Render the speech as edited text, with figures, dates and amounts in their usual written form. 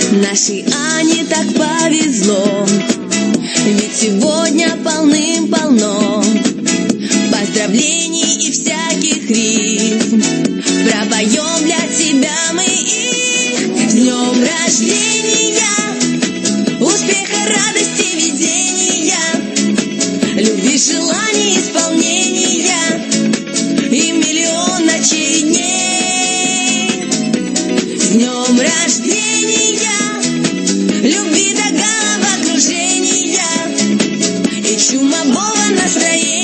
Нашей Ане так повезло, ведь сегодня полным-полно поздравлений и всяких рифм. Пропоем для тебя мы их. С днем рождения, успеха, радости, везения, любви, желаний, исполнения и миллион ночей и дней. С днем рождения, любви до головокружения и чумового настроения.